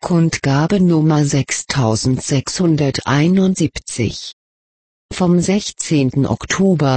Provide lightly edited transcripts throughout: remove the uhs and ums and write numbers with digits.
Kundgabe Nummer 6671. Vom 16. Oktober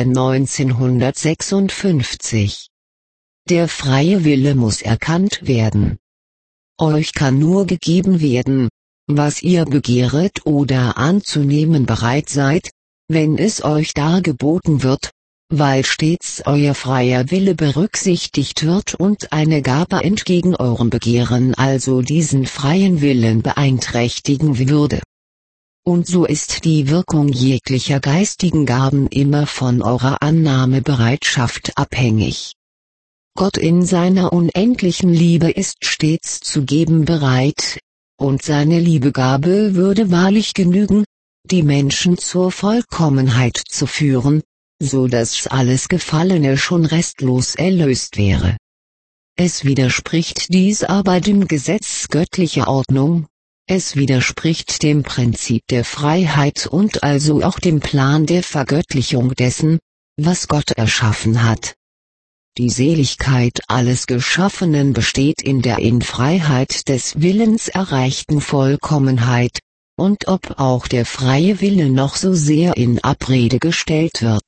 1956. Der freie Wille muss erkannt werden. Euch kann nur gegeben werden, was ihr begehret oder anzunehmen bereit seid, wenn es euch dargeboten wird, weil stets euer freier Wille berücksichtigt wird und eine Gabe entgegen eurem Begehren also diesen freien Willen beeinträchtigen würde. Und so ist die Wirkung jeglicher geistigen Gaben immer von eurer Annahmebereitschaft abhängig. Gott in seiner unendlichen Liebe ist stets zu geben bereit, und seine Liebegabe würde wahrlich genügen, die Menschen zur Vollkommenheit zu führen, so dass alles Gefallene schon restlos erlöst wäre. Es widerspricht dies aber dem Gesetz göttlicher Ordnung, es widerspricht dem Prinzip der Freiheit und also auch dem Plan der Vergöttlichung dessen, was Gott erschaffen hat. Die Seligkeit alles Geschaffenen besteht in der in Freiheit des Willens erreichten Vollkommenheit, und ob auch der freie Wille noch so sehr in Abrede gestellt wird.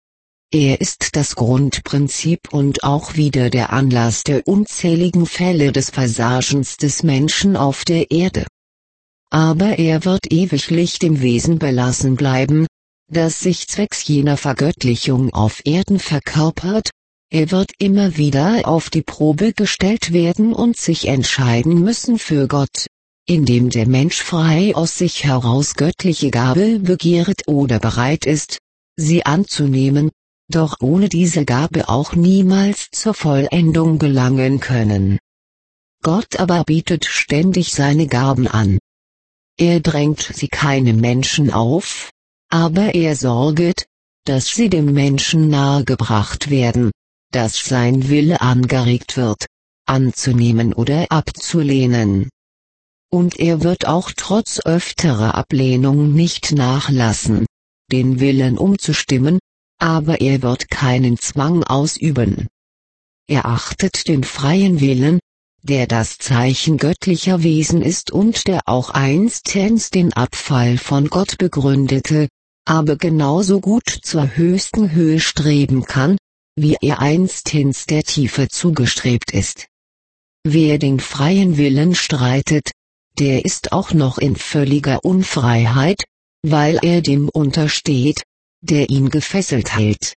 Er ist das Grundprinzip und auch wieder der Anlass der unzähligen Fälle des Versagens des Menschen auf der Erde. Aber er wird ewiglich dem Wesen belassen bleiben, das sich zwecks jener Vergöttlichung auf Erden verkörpert, er wird immer wieder auf die Probe gestellt werden und sich entscheiden müssen für Gott, indem der Mensch frei aus sich heraus göttliche Gabe begehret oder bereit ist, sie anzunehmen, doch ohne diese Gabe auch niemals zur Vollendung gelangen können. Gott aber bietet ständig seine Gaben an. Er drängt sie keinem Menschen auf, aber er sorget, dass sie dem Menschen nahegebracht werden, dass sein Wille angeregt wird, anzunehmen oder abzulehnen. Und er wird auch trotz öfterer Ablehnung nicht nachlassen, den Willen umzustimmen, aber er wird keinen Zwang ausüben. Er achtet den freien Willen, der das Zeichen göttlicher Wesen ist und der auch einstens den Abfall von Gott begründete, aber genauso gut zur höchsten Höhe streben kann, wie er einstens der Tiefe zugestrebt ist. Wer den freien Willen streitet, der ist auch noch in völliger Unfreiheit, weil er dem untersteht, der ihn gefesselt hält.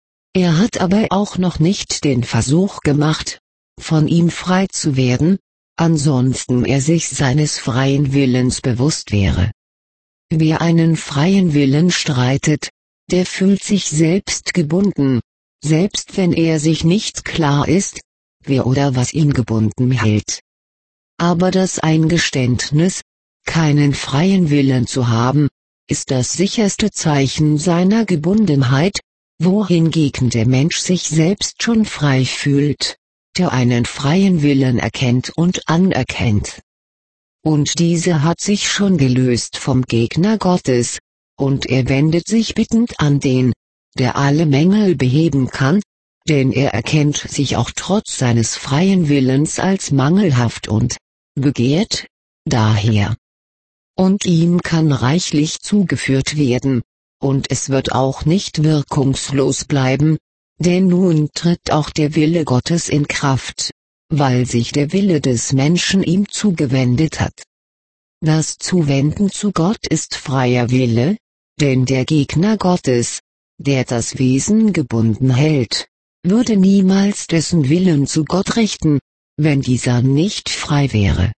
Er hat aber auch noch nicht den Versuch gemacht, von ihm frei zu werden, ansonsten er sich seines freien Willens bewusst wäre. Wer einen freien Willen streitet, der fühlt sich selbst gebunden, selbst wenn er sich nicht klar ist, wer oder was ihn gebunden hält. Aber das Eingeständnis, keinen freien Willen zu haben, ist das sicherste Zeichen seiner Gebundenheit, wohingegen der Mensch sich selbst schon frei fühlt, der einen freien Willen erkennt und anerkennt. Und dieser hat sich schon gelöst vom Gegner Gottes, und er wendet sich bittend an den, der alle Mängel beheben kann, denn er erkennt sich auch trotz seines freien Willens als mangelhaft und begehrt daher. Und ihm kann reichlich zugeführt werden, und es wird auch nicht wirkungslos bleiben, denn nun tritt auch der Wille Gottes in Kraft, weil sich der Wille des Menschen ihm zugewendet hat. Das Zuwenden zu Gott ist freier Wille, denn der Gegner Gottes, der das Wesen gebunden hält, würde niemals dessen Willen zu Gott richten, wenn dieser nicht frei wäre.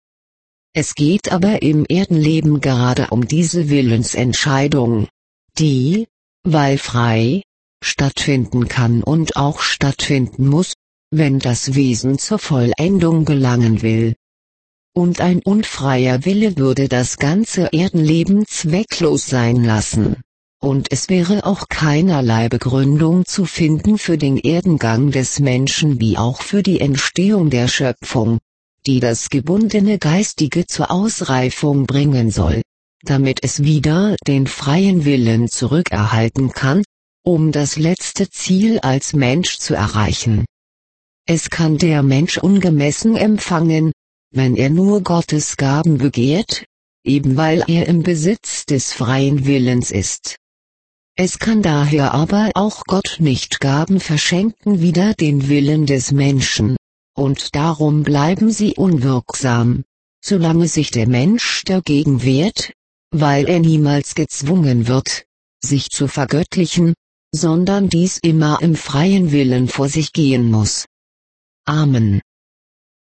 Es geht aber im Erdenleben gerade um diese Willensentscheidung, die, weil frei, stattfinden kann und auch stattfinden muss, wenn das Wesen zur Vollendung gelangen will. Und ein unfreier Wille würde das ganze Erdenleben zwecklos sein lassen, und es wäre auch keinerlei Begründung zu finden für den Erdengang des Menschen wie auch für die Entstehung der Schöpfung, die das gebundene Geistige zur Ausreifung bringen soll, damit es wieder den freien Willen zurückerhalten kann, um das letzte Ziel als Mensch zu erreichen. Es kann der Mensch ungemessen empfangen, wenn er nur Gottes Gaben begehrt, eben weil er im Besitz des freien Willens ist. Es kann daher aber auch Gott nicht Gaben verschenken wider den Willen des Menschen, und darum bleiben sie unwirksam, solange sich der Mensch dagegen wehrt, weil er niemals gezwungen wird, sich zu vergöttlichen, sondern dies immer im freien Willen vor sich gehen muss. Amen.